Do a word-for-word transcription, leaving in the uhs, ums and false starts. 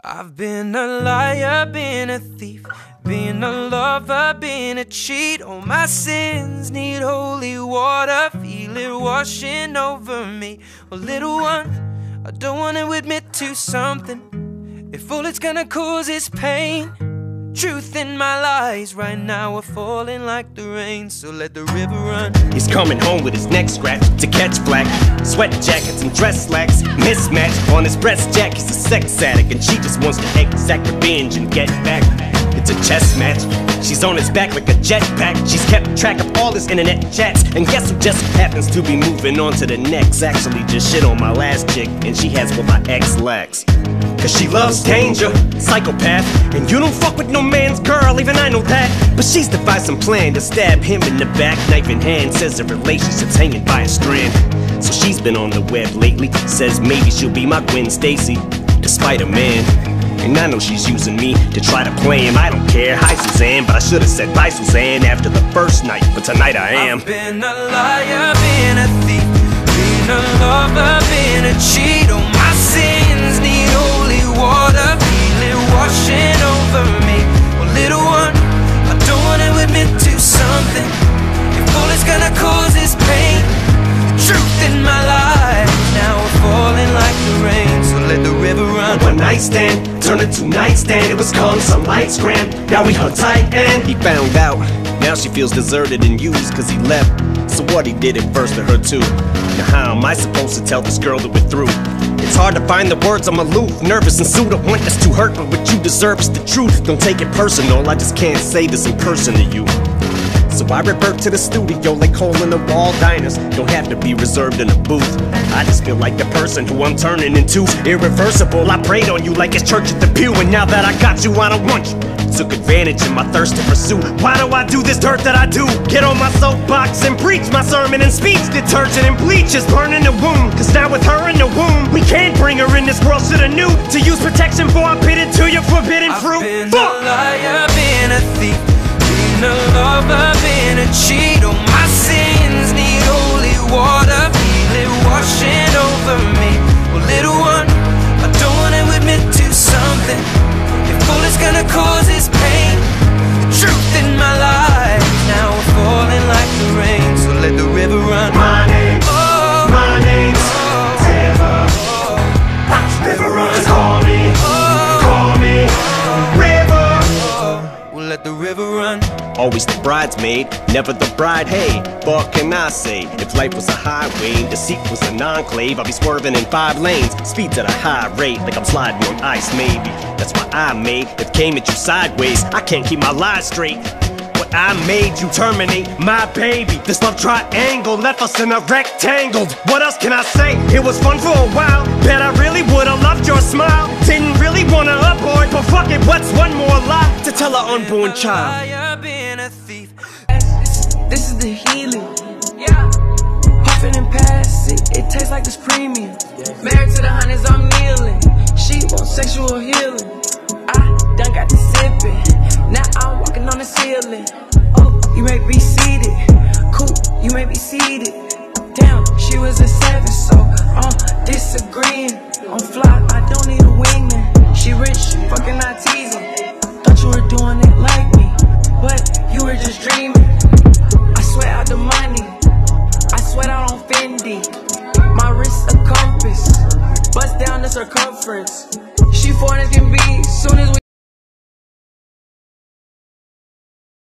I've been a liar, been a thief, been a lover, been a cheat. All my sins need holy water, feel it washing over me. Well, little one, I don't want to admit to something. If all it's gonna cause is pain, truth in my lies right now are falling like the rain, so let the river run. He's coming home with his neck scratched to catch black sweat jackets and dress slacks mismatched on his breast jack. He's a sex addict and she just wants to exact revenge and get back. It's a chess match. She's on his back like a jetpack. She's kept track of all his internet chats, and guess who just happens to be moving on to the next? Actually just shit on my last chick, and she has what my ex lacks. Cause she loves danger, psychopath, and you don't fuck with no man's girl, even I know that. But she's devised some plan to stab him in the back, knife in hand, says the relationship's hanging by a strand. So she's been on the web lately, says maybe she'll be my Gwen Stacy, despite a man. And I know she's using me to try to play him, I don't care. Hi Suzanne, but I should've said bye Suzanne after the first night, but tonight I am. I've been a liar, been a thief, been a lover, been a cheat. All my sins need holy water, feel it washing over me. Well, little one, I don't wanna admit to something. If all it's gonna cause is pain, the truth in my life now we're falling like the rain, so let the river run. One night stand turned into nightstand. It was calm, some lights grand. Now we hung tight and he found out. Now she feels deserted and used cause he left. So what, he did it first to her too. Now how am I supposed to tell this girl that we're through? It's hard to find the words, I'm aloof, nervous and sued. I want this to hurt, but what you deserve is the truth. Don't take it personal, I just can't say this in person to you. So I revert to the studio like hole in the wall diners. Don't have to be reserved in a booth. I just feel like the person who I'm turning into irreversible. I prayed on you like it's church at the pew, and now that I got you, I don't want you. Took advantage of my thirst to pursue. Why do I do this dirt that I do? Get on my soapbox and preach my sermon and speech. Detergent and bleach is burning the wound. Cause now with her in the womb, we can't bring her in this world. Shoulda knew to use protection before I bit into your forbidden fruit. I've been Fuck! a liar, been a thief, been a lover, been a cheat. All my sins need holy water, feel it washing over me. Well, little one, I don't wanna admit to something. If all it's gonna cause is pain, the truth in my life now we're falling like the rain, so let the river run. My name, oh, my name's oh, River. oh, River runs, call me, oh, call me, River. oh, we'll let the river run. Always the bridesmaid, never the bride, hey. What can I say? If life was a highway, deceit was an enclave, I'd be swerving in five lanes, speeds at a high rate, like I'm sliding on ice maybe. That's why I made it came at you sideways. I can't keep my lies straight. What I made you terminate my baby. This love triangle left us in a rectangle. What else can I say? It was fun for a while. Bet I really would've loved your smile. Didn't really wanna abort, but fuck it, what's one more lie to tell her unborn child? This is the healing. Yeah. Puffin' and pass it, it tastes like this premium. Married to the hundreds, I'm kneeling. She wants sexual healing. I done got the sippin'. Now I'm walking on the ceiling. Oh, you may be seated. Cool, you may be seated. Damn, she was a seven, so I'm disagreeing. I'm fly, I don't need a wingman. She rich, fucking not teasing. Thought you were doing it like me, but you were just dreaming. I sweat out the money, I sweat out on Fendi. My wrist a compass, bust down the circumference. She foreign as can be, soon as we